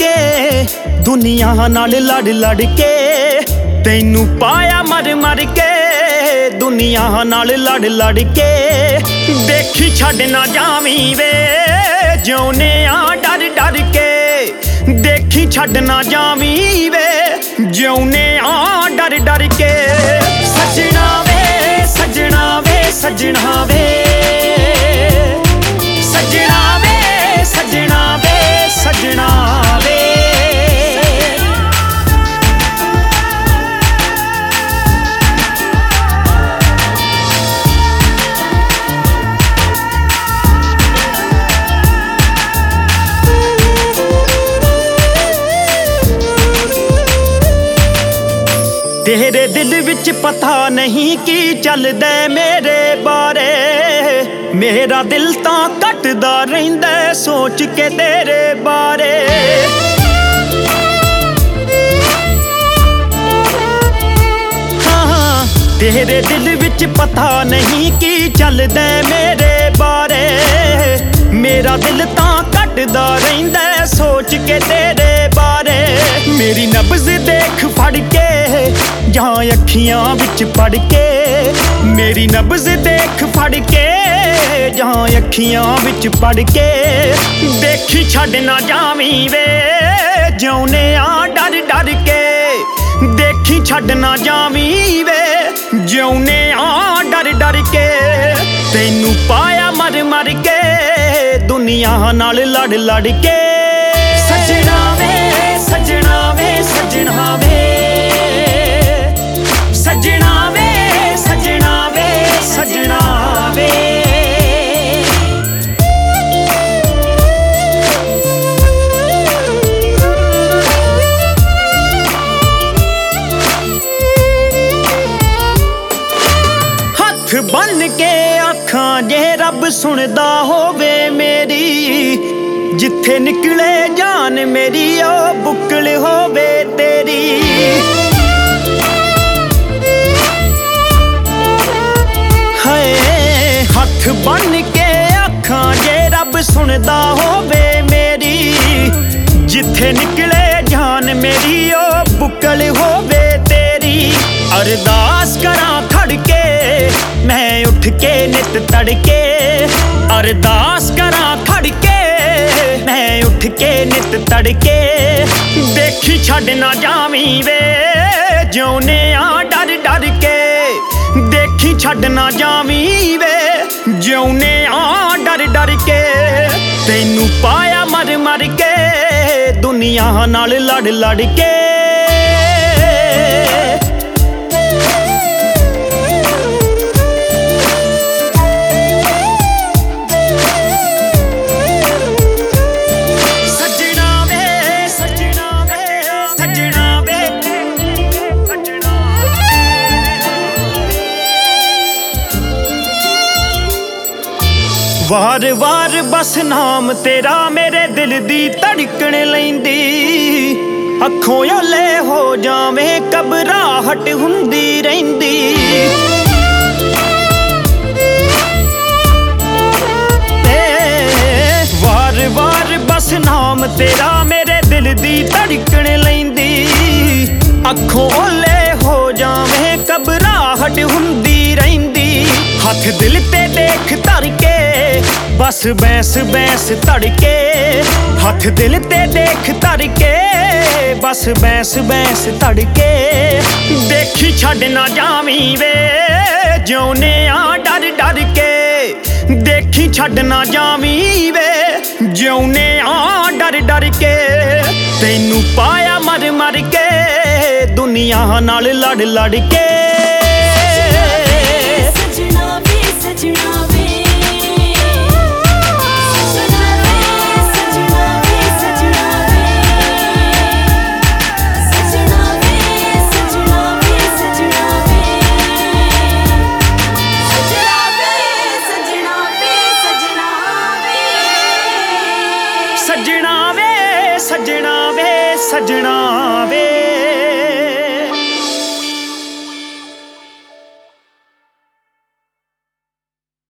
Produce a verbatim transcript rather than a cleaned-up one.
के दुनिया नाल लड़ लड़ के तैनू पाया मर मर के दुनिया नाल लड़ लड़ के देखी छड़ ना जावी वे जिउने आ डर डर के देखी छड़ ना जावी वे जिउने आ डर डर के सजना वे सजना वे सजना वे सजना वे सजना वे सजना वे तेरे दिल विच पता नहीं की चलदा मेरे बारे मेरा दिल तां कटदा रहिंदा सोच के तेरे बारे हाँ तेरे दिल विच पता नहीं की चलदा मेरे बारे मेरा दिल तां कटदा रहिंदा सोच के तेरे बारे मेरी नब्ज़ देख फड़ के जहाँ अखियां विच पड़ के मेरी नब्ज़ देख फड़ के जहाँ अखियां विच पड़ के देखी छड़ ना जावी वे जिउने आ डर डर के देखी छड़ ना जावी वे जिउने आ डर डर के तैनू पाया मर मर के दुनिया नाल लड़ लड़ के सजना वे सजना वे सजना वे सजना वे सजना वे सजना वे हथ बन के आखां जे रब सुनदा होवे मेरी जिथे निकले जान मेरी ओ बुकल होवे तेरी हाय हथ बन के आखां जे रब सुनदा होवे मेरी जिथे निकले जान मेरी ओ बुकल होवे तेरी अरदास करां खड़ के मैं उठ के नित तड़के अरदास करां खड़ के मैं उठ के नित तड़के देखी छड़ ना जावी वे जिउने आ डर डर के देखी छड़ ना जावी वे जिउने आ डर डर के तैनू पाया मर मर के दुनिया नाल लड़ लड़ के वार वार बस नाम तेरा मेरे दिल दी धड़कन लैंदी अखों ओले हो जावें घबराहट हुंदी रहिंदी वार वार बस नाम तेरा मेरे दिल दी धड़कन लैंदी अखों ओले हो जावें घबराहट हुंदी रहिंदी हथ दिल ते देख धर के बस बैंस बैंस धड़के हथ दिल ते देख धर के बस बैंस बैंस धड़के देखी छड़ ना जावी वे जिउने आ डर डर के देखी छड़ ना जावी वे जिउने आ डर डर के तैनू पाया मर मर के दुनिया नाल लड़ लड़ के सजना वे सजना वे सजना वे सजना वे